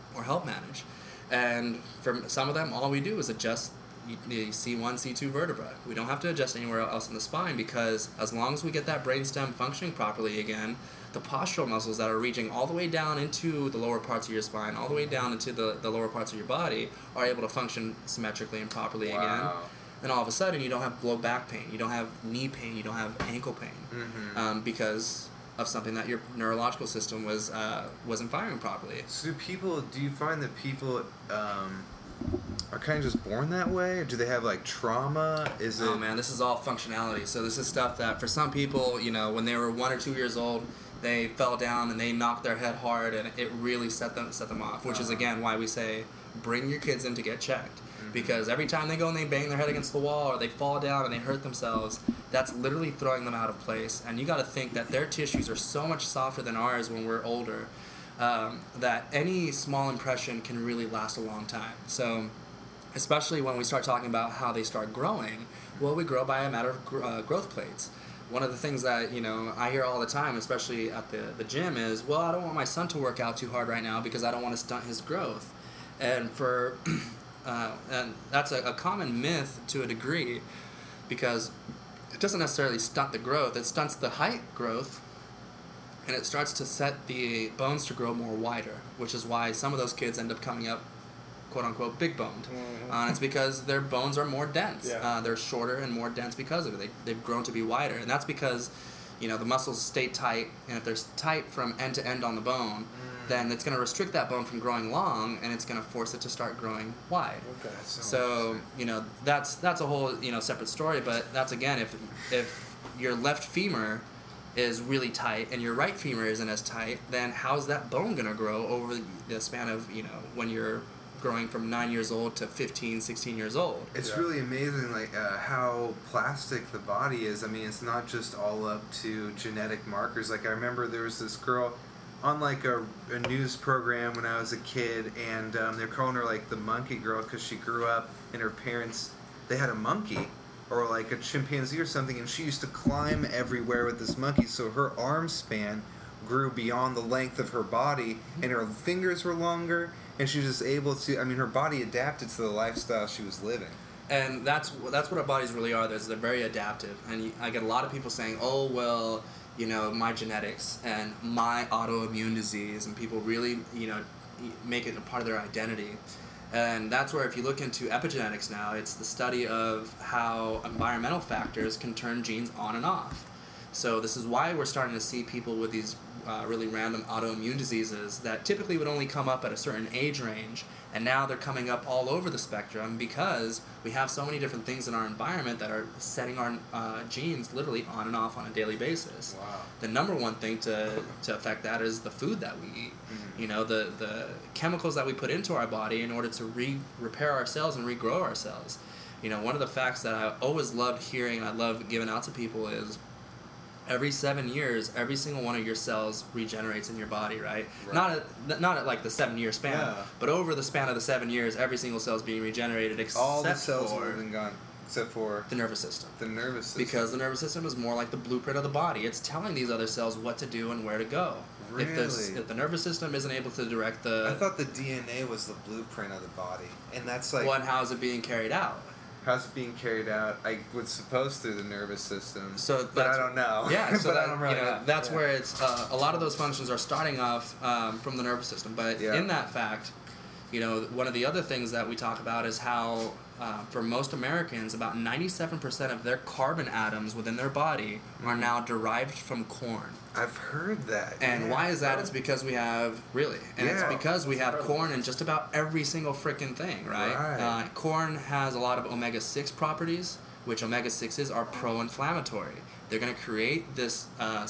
or help manage. And for some of them, all we do is adjust the C1, C2 vertebra. We don't have to adjust anywhere else in the spine, because as long as we get that brainstem functioning properly again, the postural muscles that are reaching all the way down into the lower parts of your spine, all the way down into the lower parts of your body, are able to function symmetrically and properly again. And all of a sudden, you don't have low back pain, you don't have knee pain, you don't have ankle pain, because of something that your neurological system wasn't firing properly. So do you find that people are kind of just born that way, or do they have like trauma? Oh man, this is all functionality. So this is stuff that for some people, you know, when they were 1 or 2 years old, they fell down and they knocked their head hard, and it really set them off. Which is again why we say bring your kids in to get checked. Because every time they go and they bang their head against the wall, or they fall down and they hurt themselves, that's literally throwing them out of place. And you got to think that their tissues are so much softer than ours when we're older, that any small impression can really last a long time. So, especially when we start talking about how they start growing, well, we grow by a matter of growth plates. One of the things that, you know, I hear all the time, especially at the gym, is, well, I don't want my son to work out too hard right now because I don't want to stunt his growth. And and that's a common myth to a degree, because it doesn't necessarily stunt the growth, it stunts the height growth, and it starts to set the bones to grow more wider, which is why some of those kids end up coming up quote-unquote big boned. It's because their bones are more dense. They're shorter and more dense because of it. They've grown to be wider, and that's because, you know, the muscles stay tight, and if they're tight from end to end on the bone, then it's going to restrict that bone from growing long, and it's going to force it to start growing wide. Okay. So, you know, that's a whole, you know, separate story, but that's, again, if your left femur is really tight and your right femur isn't as tight, then how's that bone going to grow over the span of, you know, when you're growing from 9 years old to 15, 16 years old? It's really amazing, like, how plastic the body is. I mean, it's not just all up to genetic markers. Like, I remember there was this girl on like a news program when I was a kid, and they're calling her like the monkey girl because she grew up and her parents, they had a monkey or like a chimpanzee or something, and she used to climb everywhere with this monkey, so her arm span grew beyond the length of her body, and her fingers were longer, and she was just able to, I mean, her body adapted to the lifestyle she was living. And that's what our bodies really are. They're very adaptive. And I get a lot of people saying, oh, well, you know, my genetics and my autoimmune disease, and people really, you know, make it a part of their identity. And that's where, if you look into epigenetics now, it's the study of how environmental factors can turn genes on and off. So this is why we're starting to see people with these really random autoimmune diseases that typically would only come up at a certain age range, and now they're coming up all over the spectrum because we have so many different things in our environment that are setting our genes literally on and off on a daily basis. Wow. The number one thing to affect that is the food that we eat. You know, the chemicals that we put into our body in order to repair our cells and regrow our cells. You know, one of the facts that I always loved hearing and I love giving out to people is every 7 years, every single one of your cells regenerates in your body, right? Not at like the 7-year span, but over the span of the 7 years, every single cell is being regenerated except all the cells have been gone, except for the nervous system. The nervous system. Because the nervous system is more like the blueprint of the body. It's telling these other cells what to do and where to go. Really? If the nervous system isn't able to direct I thought the DNA was the blueprint of the body, and that's like... Well, and how is it being carried out? How's it being carried out? I was supposed through the nervous system, but I don't know. Yeah, so I don't really know. that's where it's a lot of those functions are starting off from the nervous system. But in that fact, you know, one of the other things that we talk about is how for most Americans, about 97% of their carbon atoms within their body are now derived from corn. I've heard that. And why is that? It's because we have, it's because we have corn in just about every single freaking thing, right? Corn has a lot of omega-6 properties, which omega-6s are pro-inflammatory. They're going to create this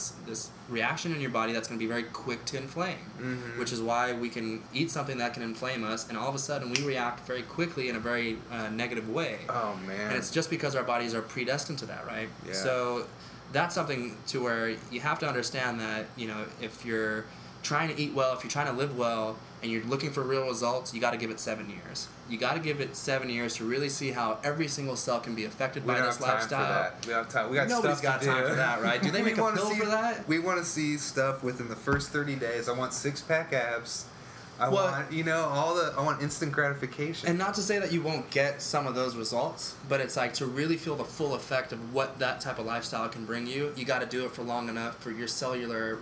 reaction in your body that's going to be very quick to inflame, which is why we can eat something that can inflame us, and all of a sudden we react very quickly in a very negative way. Oh, man. And it's just because our bodies are predestined to that, right? Yeah. So that's something to where you have to understand that, you know, if you're trying to eat well, if you're trying to live well, and you're looking for real results, you got to give it 7 years. You got to give it 7 years to really see how every single cell can be affected by this lifestyle. We don't have time for that. We got Nobody's stuff to got do. time for that, right? Do they make a pill for that? We want to see stuff within the first 30 days. I want 6-pack abs. I want, I want instant gratification. And not to say that you won't get some of those results, but it's like to really feel the full effect of what that type of lifestyle can bring you, you got to do it for long enough for your cellular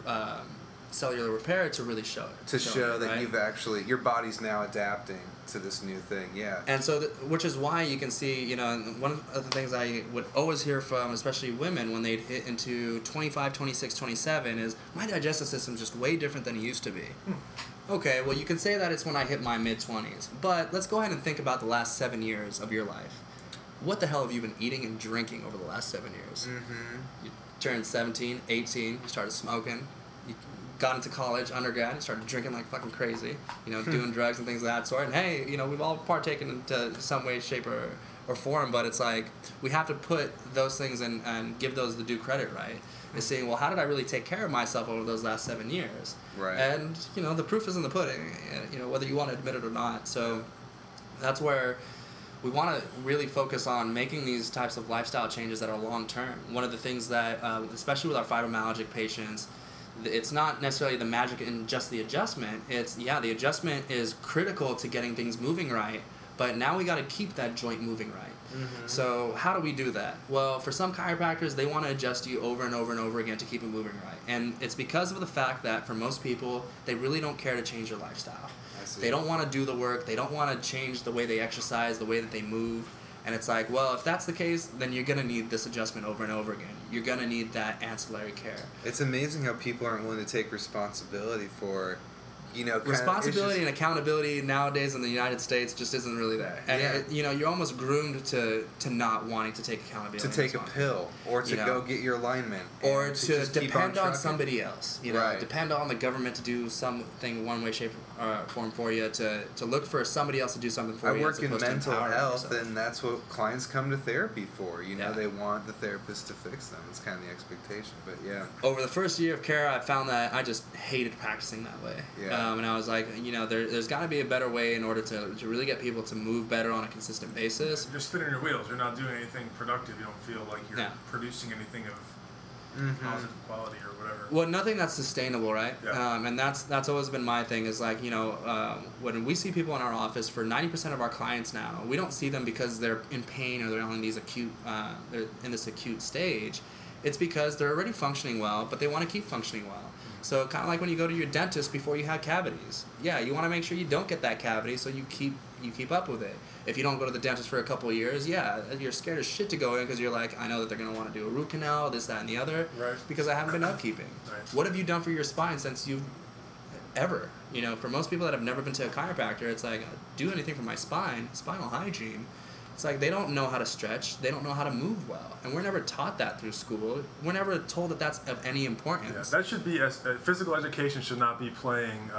repair to really show it. To show that right? you've actually, your body's now adapting to this new thing, yeah. And so, which is why you can see, and one of the things I would always hear from, especially women, when they'd hit into 25, 26, 27, is, my digestive system's just way different than it used to be. Okay, well, you can say that it's when I hit my mid-20s, but let's go ahead and think about the last 7 years of your life. What the hell have you been eating and drinking over the last 7 years? Mm-hmm. You turned 17, 18, you started smoking, you got into college, undergrad, you started drinking like fucking crazy, doing drugs and things of that sort. And hey, we've all partaken into some way, shape, or form, but it's like we have to put those things in and give those the due credit, right? Is saying, well, how did I really take care of myself over those last 7 years? Right. And, the proof is in the pudding, whether you want to admit it or not. So that's where we want to really focus on making these types of lifestyle changes that are long-term. One of the things that, especially with our fibromyalgic patients, it's not necessarily the magic in just the adjustment. It's, the adjustment is critical to getting things moving right, but now we got to keep that joint moving right. Mm-hmm. So how do we do that? Well, for some chiropractors, they want to adjust you over and over and over again to keep it moving right. And it's because of the fact that for most people, they really don't care to change their lifestyle. They don't want to do the work. They don't want to change the way they exercise, the way that they move. And it's like, well, if that's the case, then you're going to need this adjustment over and over again. You're going to need that ancillary care. It's amazing how people aren't willing to take responsibility for, responsibility and accountability nowadays in the United States just isn't really there. And, you're almost groomed to not wanting to take accountability. To take a pill, or to go get your alignment. Or to depend on somebody else. Right. Depend on the government to do something one way, shape, or form for you, to look for somebody else to do something for you. I work in mental health, and that's what clients come to therapy for. They want the therapist to fix them. It's kind of the expectation, but yeah. Over the first year of care, I found that I just hated practicing that way. Yeah. And I was like, there's got to be a better way in order to really get people to move better on a consistent basis. You're spinning your wheels. You're not doing anything productive. You don't feel like you're producing anything of positive quality or whatever. Well, nothing that's sustainable, right? Yeah. And that's always been my thing is like, when we see people in our office, for 90% of our clients now, we don't see them because they're in pain or they're on these they're in this acute stage. It's because they're already functioning well, but they want to keep functioning well. So kind of like when you go to your dentist before you have cavities. Yeah, you want to make sure you don't get that cavity, so you keep up with it. If you don't go to the dentist for a couple of years, you're scared as shit to go in because you're like, I know that they're going to want to do a root canal, this, that, and the other, right. Because I haven't been upkeeping. Right. What have you done for your spine since you've ever? For most people that have never been to a chiropractor, it's like, do anything for my spine, spinal hygiene. It's like they don't know how to stretch. They don't know how to move well. And we're never taught that through school. We're never told that that's of any importance. Yeah, that should be, physical education should not be playing,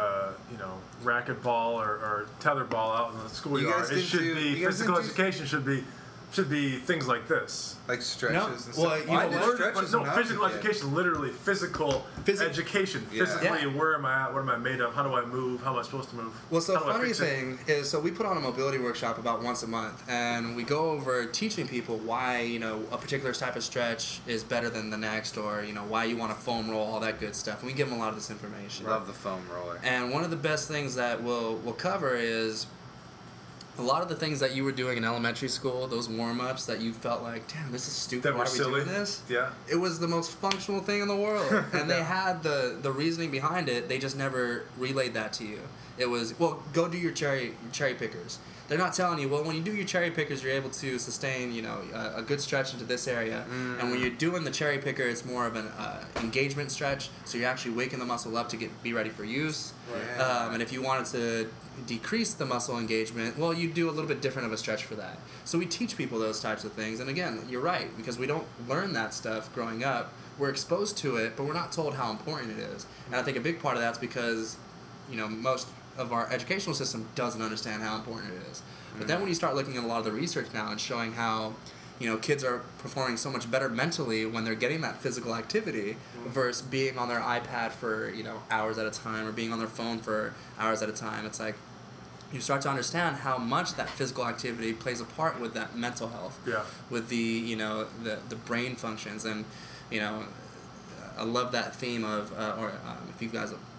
racquetball or tetherball out in the schoolyard. It should be, physical education should be things like this. Like stretches and well, stuff. Physical education, literally physical education. Yeah. Physically, where am I at? What am I made of? How do I move? How am I supposed to move? Well, so funny thing is, so we put on a mobility workshop about once a month, and we go over teaching people why, a particular type of stretch is better than the next, or, why you want to foam roll, all that good stuff. And we give them a lot of this information. Love the foam roller. And one of the best things that we'll cover is a lot of the things that you were doing in elementary school, those warm-ups that you felt like, damn, this is stupid, why are we doing this? Yeah. It was the most functional thing in the world. And they had the reasoning behind it, they just never relayed that to you. It was, well, go do your cherry pickers. They're not telling you, well, when you do your cherry pickers, you're able to sustain, a good stretch into this area. And when you're doing the cherry picker, it's more of an engagement stretch. So you're actually waking the muscle up to be ready for use. Right. And if you wanted to decrease the muscle engagement, well, you do a little bit different of a stretch for that. So we teach people those types of things. And again, you're right, because we don't learn that stuff growing up. We're exposed to it, but we're not told how important it is. And I think a big part of that's because, most of our educational system doesn't understand how important it is. But then when you start looking at a lot of the research now and showing how, kids are performing so much better mentally when they're getting that physical activity versus being on their iPad for, hours at a time or being on their phone for hours at a time. It's like you start to understand how much that physical activity plays a part with that mental health, with the, the brain functions. And, I love that theme of, if you guys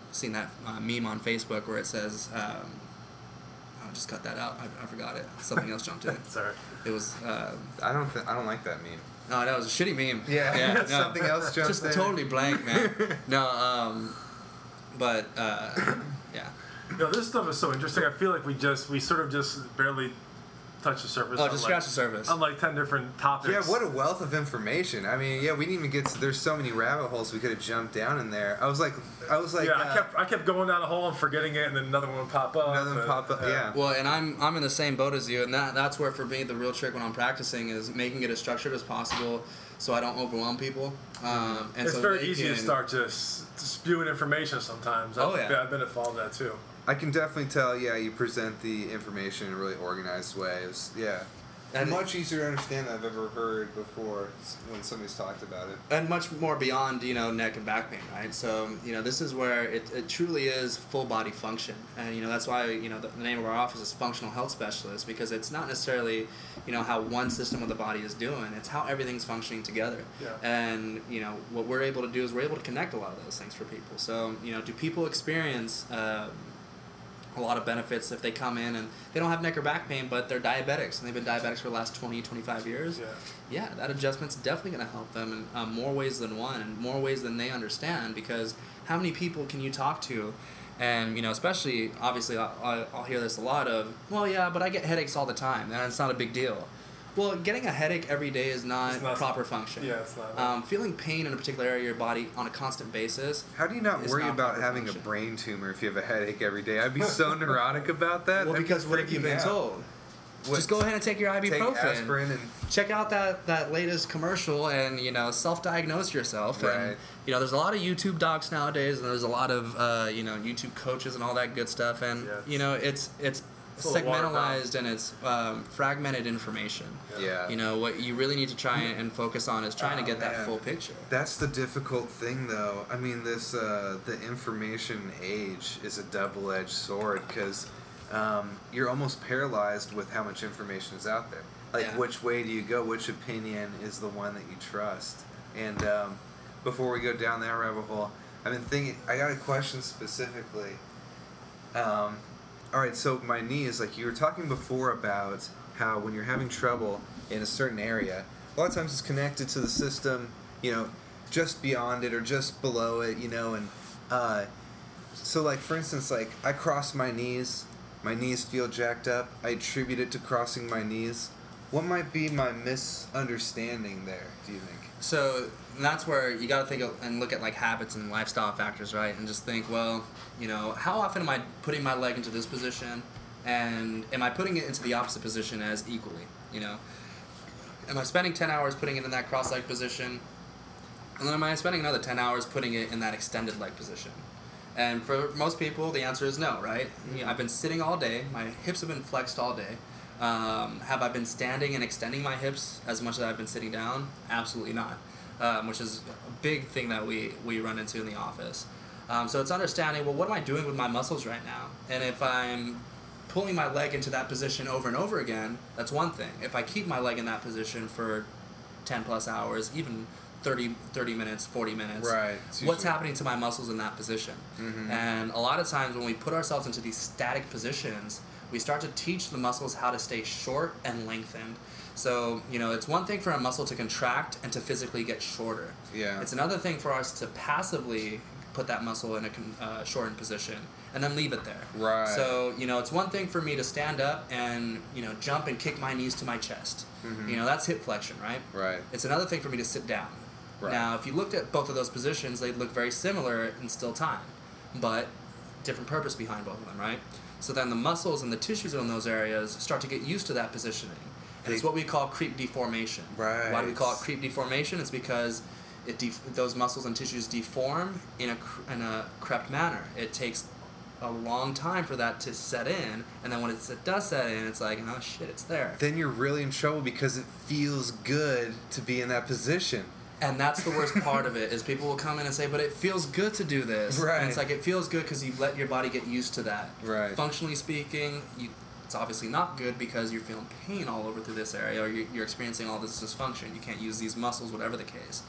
seen that meme on Facebook where it says, I'll just cut that out. I forgot it. Something else jumped in. Sorry. It was. I don't like that meme. No, that was a shitty meme. Yeah. No. Something else jumped Just in. totally blank, man. No, but yeah. No, this stuff is so interesting. I feel like we sort of just barely touch the surface. Oh, just scratch the surface. On like 10 different topics. Yeah, what a wealth of information. I mean, yeah, we didn't even get to, there's so many rabbit holes we could have jumped down in there. I was like, yeah, I kept going down a hole and forgetting it, and then another one would pop up. Yeah. Well, and I'm in the same boat as you, and that's where for me the real trick when I'm practicing is making it as structured as possible, so I don't overwhelm people. And it's so very easy to start just spewing information sometimes. I've been involved in that too. I can definitely tell, yeah, you present the information in a really organized way. Yeah. And much easier to understand than I've ever heard before when somebody's talked about it. And much more beyond, neck and back pain, right? So, this is where it truly is full body function. And, that's why, the name of our office is Functional Health Specialist, because it's not necessarily, how one system of the body is doing. It's how everything's functioning together. Yeah. And, what we're able to do is we're able to connect a lot of those things for people. So, do people experience a lot of benefits if they come in and they don't have neck or back pain, but they're diabetics and they've been diabetics for the last 20, 25 years? Yeah, that adjustment's definitely going to help them in more ways than one and more ways than they understand, because how many people can you talk to? And, especially, obviously, I'll hear this a lot of, well, yeah, but I get headaches all the time, and it's not a big deal. Well, getting a headache every day is not proper function. Yeah, it's not. Feeling pain in a particular area of your body on a constant basis. How do you not worry about having a brain tumor if you have a headache every day? I'd be so neurotic about that. Well, because what have you been told? Just go ahead and take your ibuprofen. Take aspirin and check out that latest commercial and self-diagnose yourself. Right. And there's a lot of YouTube docs nowadays, and there's a lot of YouTube coaches and all that good stuff. And it's segmentalized and it's fragmented information. Yeah. What you really need to try and focus on is trying to get that full picture. That's the difficult thing, though. I mean, this the information age is a double-edged sword, because you're almost paralyzed with how much information is out there. Like, which way do you go? Which opinion is the one that you trust? And before we go down that rabbit hole, I've been thinking. I got a question specifically. All right, so my knees, like you were talking before about how when you're having trouble in a certain area, a lot of times it's connected to the system, just beyond it or just below it, and so like for instance, like I cross my knees feel jacked up. I attribute it to crossing my knees. What might be my misunderstanding there, do you think? So that's where you got to think of and look at like habits and lifestyle factors, right? And just think, well, how often am I putting my leg into this position, and am I putting it into the opposite position as equally? Am I spending 10 hours putting it in that cross-leg position, and then am I spending another 10 hours putting it in that extended leg position? And for most people, the answer is no, right? I've been sitting all day. My hips have been flexed all day. Have I been standing and extending my hips as much as I've been sitting down? Absolutely not, which is a big thing that we run into in the office. So it's understanding, well, what am I doing with my muscles right now? And if I'm pulling my leg into that position over and over again, that's one thing. If I keep my leg in that position for 10 plus hours, even 30 minutes, 40 minutes, right, what's happening to my muscles in that position? Mm-hmm. And a lot of times when we put ourselves into these static positions, we start to teach the muscles how to stay short and lengthened. So, it's one thing for a muscle to contract and to physically get shorter. Yeah. It's another thing for us to passively put that muscle in a shortened position and then leave it there. Right. So, it's one thing for me to stand up and, jump and kick my knees to my chest. Mm-hmm. That's hip flexion, right? Right. It's another thing for me to sit down. Right. Now, if you looked at both of those positions, they'd look very similar in still time, but different purpose behind both of them, right? So then the muscles and the tissues in those areas start to get used to that positioning. And it's what we call creep deformation. Right. Why do we call it creep deformation? It's because those muscles and tissues deform in a crept manner. It takes a long time for that to set in, and then when it does set in, it's like, oh shit, it's there. Then you're really in trouble because it feels good to be in that position. And that's the worst part of it, is people will come in and say, but it feels good to do this. Right. And it's like, it feels good because you've let your body get used to that. Right. Functionally speaking, it's obviously not good because you're feeling pain all over through this area, or you're experiencing all this dysfunction. You can't use these muscles, whatever the case.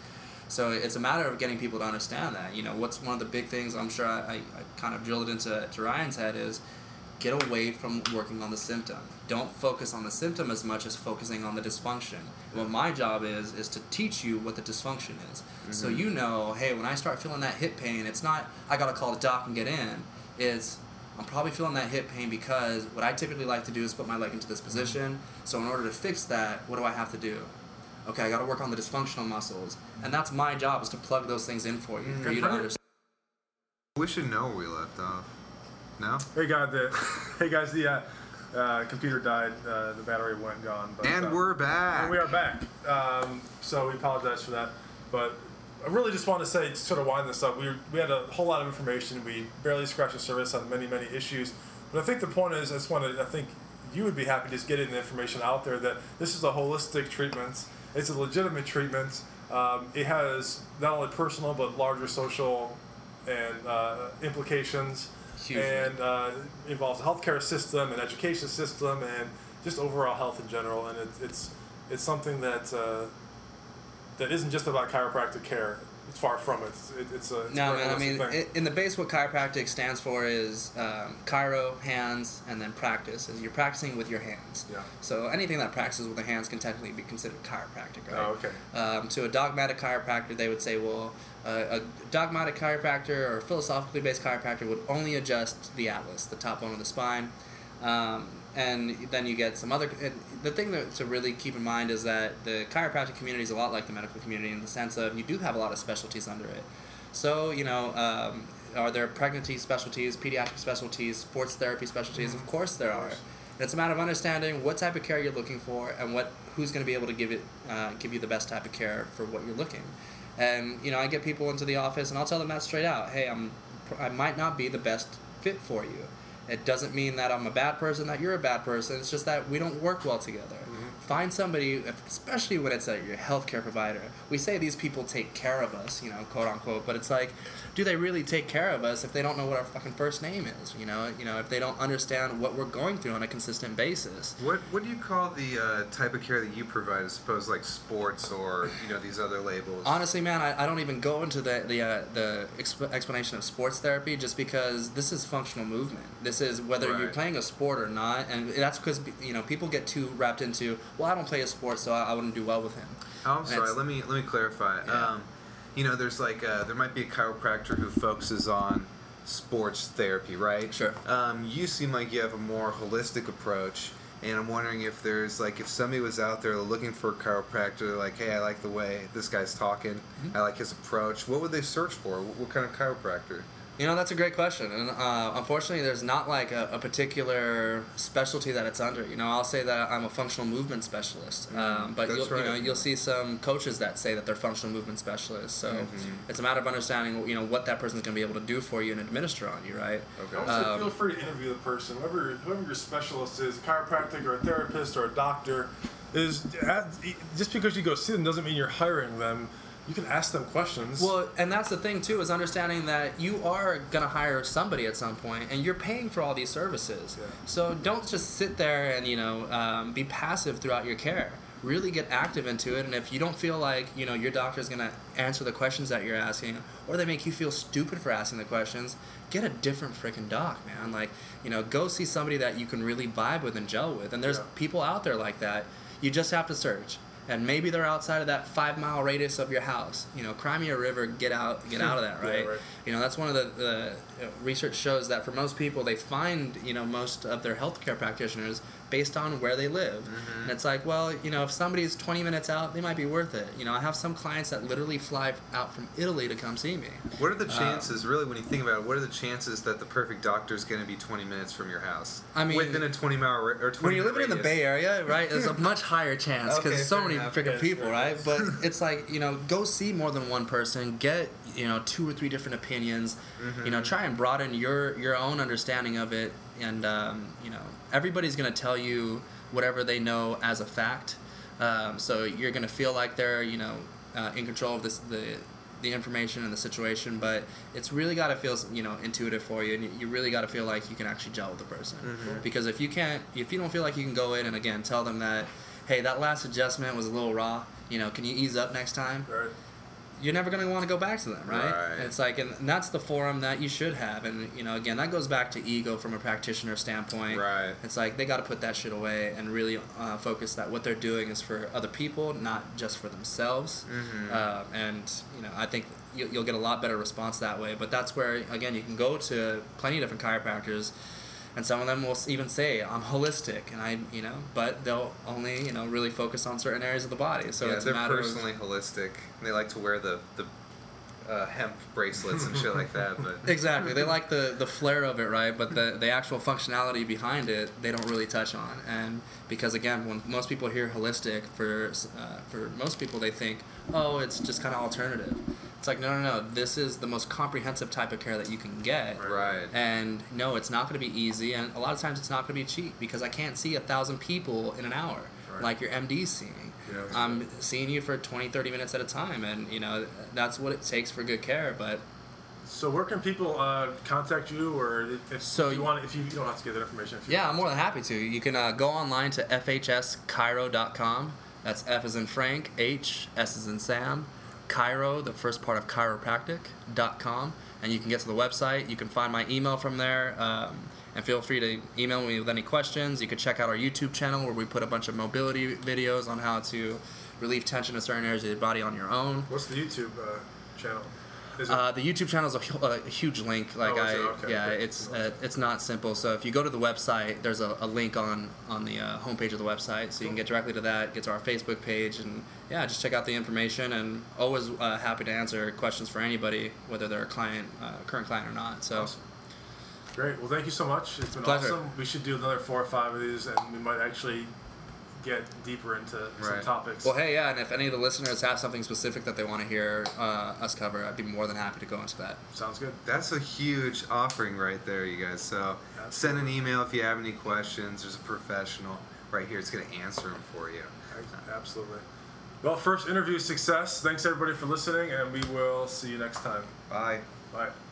So it's a matter of getting people to understand that. What's one of the big things, I'm sure I kind of drilled it into Ryan's head, is get away from working on the symptom. Don't focus on the symptom as much as focusing on the dysfunction. What my job is to teach you what the dysfunction is. Mm-hmm. So hey, when I start feeling that hip pain, it's not, I gotta call the doc and get in. It's, I'm probably feeling that hip pain because what I typically like to do is put my leg into this position. So in order to fix that, what do I have to do? Okay, I gotta work on the dysfunctional muscles. And that's my job, is to plug those things in for you, for you to understand. We should know where we left off. No? Hey guys, the computer died. The battery went gone. But, and we're back. And we are back. So we apologize for that. But I really just want to say, to sort of wind this up, we had a whole lot of information. We barely scratched the surface on many, many issues. But I think the point is, I think you would be happy just getting the information out there that this is a holistic treatment. It's a legitimate treatment. It has not only personal but larger social and implications. Hugely. And involves the healthcare system and education system and just overall health in general. And it's something that isn't just about chiropractic care. It's far from it. It's a thing. In the base, what chiropractic stands for is chiro, hands, and then practice. Is you're practicing with your hands. Yeah. So anything that practices with the hands can technically be considered chiropractic, right? Oh, okay. To a dogmatic chiropractor, they would say, well, a dogmatic chiropractor or philosophically based chiropractor would only adjust the atlas, the top bone of the spine. And then you get some other... The thing to really keep in mind is that the chiropractic community is a lot like the medical community in the sense of you do have a lot of specialties under it. So, are there pregnancy specialties, pediatric specialties, sports therapy specialties? Of course there are. And it's a matter of understanding what type of care you're looking for and who's going to be able to give you the best type of care for what you're looking. And, I get people into the office and I'll tell them that straight out. Hey, I might not be the best fit for you. It doesn't mean that I'm a bad person, that you're a bad person. It's just that we don't work well together. Mm-hmm. Find somebody, especially when it's your healthcare provider. We say these people take care of us, quote unquote, but it's like, do they really take care of us if they don't know what our fucking first name is? If they don't understand what we're going through on a consistent basis. What do you call the type of care that you provide? I suppose like sports or these other labels. Honestly, man, I don't even go into the explanation of sports therapy just because this is functional movement. This is whether you're playing a sport or not, and that's because people get too wrapped into, well, I don't play a sport, so I wouldn't do well with him. Oh, I'm sorry. Let me clarify. Yeah. There's there might be a chiropractor who focuses on sports therapy, right? Sure. You seem like you have a more holistic approach, and I'm wondering if there's if somebody was out there looking for a chiropractor, hey, I like the way this guy's talking, mm-hmm. I like his approach. What would they search for? What kind of chiropractor? That's a great question, and unfortunately, there's not a particular specialty that it's under. I'll say that I'm a functional movement specialist, but you'll see some coaches that say that they're functional movement specialists. So it's a matter of understanding, what that person's going to be able to do for you and administer on you, right? Okay. I would say feel free to interview the person, whoever your specialist is, a chiropractic or a therapist or a doctor, is just because you go see them doesn't mean you're hiring them. You can ask them questions. Well, and that's the thing, too, is understanding that you are going to hire somebody at some point, and you're paying for all these services. Yeah. So don't just sit there and, be passive throughout your care. Really get active into it, and if you don't feel like, your doctor is going to answer the questions that you're asking, or they make you feel stupid for asking the questions, get a different freaking doc, man. Go see somebody that you can really vibe with and gel with. And there's people out there like that. You just have to search. And maybe they're outside of that 5-mile radius of your house. Cry me a river, get out of that, right? Yeah, right. That's one of the research shows that for most people, they find, most of their healthcare practitioners based on where they live. Mm-hmm. And it's like, well, if somebody's 20 minutes out, they might be worth it. I have some clients that literally fly out from Italy to come see me. What are the chances, really, when you think about it, what are the chances that the perfect doctor is going to be 20 minutes from your house? I mean, within a 20-mile or 20 when you're living in the Bay Area, right, there's a much higher chance because so many freaking people, right? But it's go see more than one person, get 2 or 3 different opinions, mm-hmm. Try and broaden your own understanding of it, and everybody's gonna tell you whatever they know as a fact, so you're gonna feel like they're in control of the information and the situation, but it's really got to feel intuitive for you, and you really got to feel like you can actually gel with the person. Mm-hmm. Because if you don't feel like you can go in and again tell them that, hey, that last adjustment was a little raw, can you ease up next time? Right. you're never going to want to go back to them, right? Right. It's like, and that's the forum that you should have. And, you know, again, that goes back to ego from a practitioner standpoint. Right. It's like they got to put that shit away and really focus that what they're doing is for other people, not just for themselves. And, you know, I think you'll get a lot better response that way. But that's where, again, you can go to plenty of different chiropractors. And some of them will even say, I'm holistic, and but they'll only, really focus on certain areas of the body. So it's a they're matter personally holistic. They like to wear the hemp bracelets and shit like that. But Exactly. They like the flair of it, right? But the actual functionality behind it, they don't really touch on. And because, again, when most people hear holistic, for most people, they think, oh, it's just kind of alternative. It's like, no. This is the most comprehensive type of care that you can get. Right. And no, it's not going to be easy. And a lot of times it's not going to be cheap because I can't see 1,000 people in an hour like your MD's seeing. Yeah, I'm seeing you for 20, 30 minutes at a time. And, that's what it takes for good care. But so where can people contact you, or if you don't have to give that information? Yeah, I'm more than happy to. You can go online to fhschiro.com. That's F as in Frank, H, S as in Sam, Chiro, the first part of chiropractic.com, and you can get to the website. You can find my email from there, and feel free to email me with any questions. You can check out our YouTube channel where we put a bunch of mobility videos on how to relieve tension in certain areas of your body on your own. What's the YouTube channel? The YouTube channel is a huge link. Like Okay. It's not simple. So if you go to the website, there's a link on the homepage of the website, so you can get directly to that, get to our Facebook page, and just check out the information. And always happy to answer questions for anybody, whether they're a client, current client or not. So. Awesome. Great. Well, thank you so much. It's been Pleasure. awesome. We should do another 4 or 5 of these, and we might actually get deeper into some topics. Well, hey, and if any of the listeners have something specific that they want to hear us cover, I'd be more than happy to go into that. Sounds good. that's a huge offering right there, you guys. So send an email if you have any questions. There's a professional right here. It's going to answer them for you. Absolutely. Well, first interview success. Thanks everybody for listening, and we will see you next time. Bye. Bye.